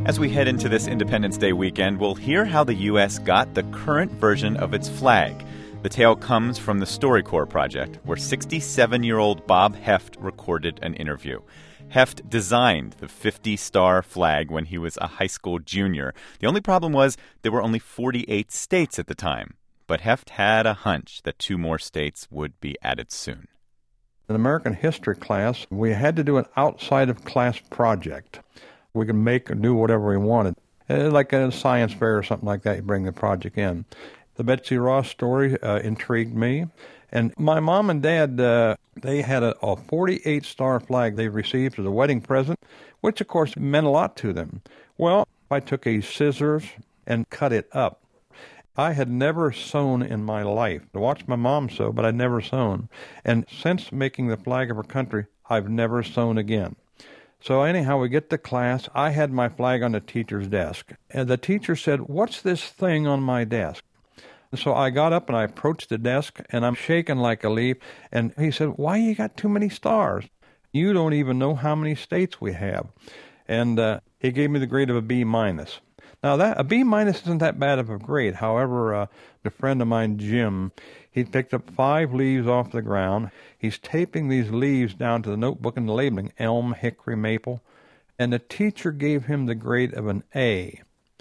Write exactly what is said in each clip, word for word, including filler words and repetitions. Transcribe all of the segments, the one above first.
As we head into this Independence Day weekend, we'll hear how the U S got the current version of its flag. The tale comes from the StoryCorps project, where sixty-seven-year-old Bob Heft recorded an interview. Heft designed the fifty-star flag when he was a high school junior. The only problem was there were only forty-eight states at the time. But Heft had a hunch that two more states would be added soon. In American history class, we had to do an outside-of-class project. We could make or do whatever we wanted. Like a science fair or something like that, you bring the project in. The Betsy Ross story uh, intrigued me. And my mom and dad, uh, they had a, a forty-eight star flag they received as a wedding present, which, of course, meant a lot to them. Well, I took a scissors and cut it up. I had never sewn in my life. I watched my mom sew, but I'd never sewn. And since making the flag of our country, I've never sewn again. So anyhow, we get to class. I had my flag on the teacher's desk. And the teacher said, "What's this thing on my desk?" So I got up and I approached the desk, and I'm shaking like a leaf. And he said, "Why you got too many stars? You don't even know how many states we have." And uh, he gave me the grade of a B minus. Now, that a B minus isn't that bad of a grade. However, uh, a friend of mine, Jim, he picked up five leaves off the ground. He's taping these leaves down to the notebook and the labeling, elm, hickory, maple. And the teacher gave him the grade of an A.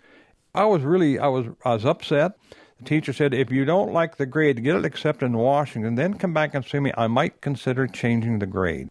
I was really, I was, I was upset. The teacher said, "If you don't like the grade, get it accepted in Washington, then come back and see me. I might consider changing the grade."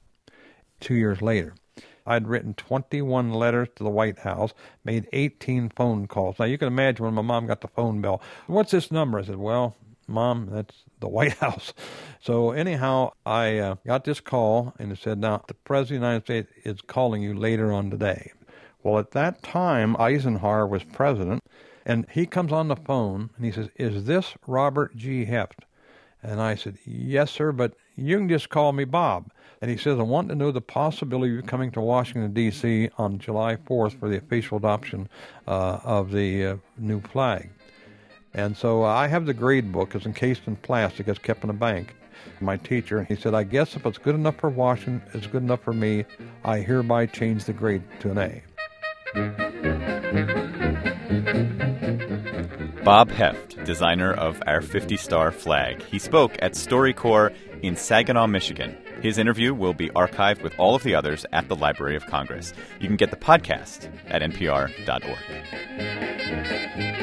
Two years later, I'd written twenty-one letters to the White House, made eighteen phone calls. Now, you can imagine when my mom got the phone bell, "What's this number?" I said, "Well, Mom, that's the White House." So anyhow, I uh, got this call, and it said, "Now, the President of the United States is calling you later on today." Well, at that time, Eisenhower was president, and he comes on the phone, and he says, "Is this Robert G. Heft?" And I said, "Yes, sir, but you can just call me Bob." And he says, "I want to know the possibility of you coming to Washington, D C on July fourth for the official adoption uh, of the uh, new flag." And so uh, I have the grade book. It's encased in plastic. It's kept in a bank. My teacher, he said, "I guess if it's good enough for Washington, it's good enough for me. I hereby change the grade to an A." Bob Heft, designer of our fifty-star flag. He spoke at StoryCorps in Saginaw, Michigan. His interview will be archived with all of the others at the Library of Congress. You can get the podcast at N P R dot org.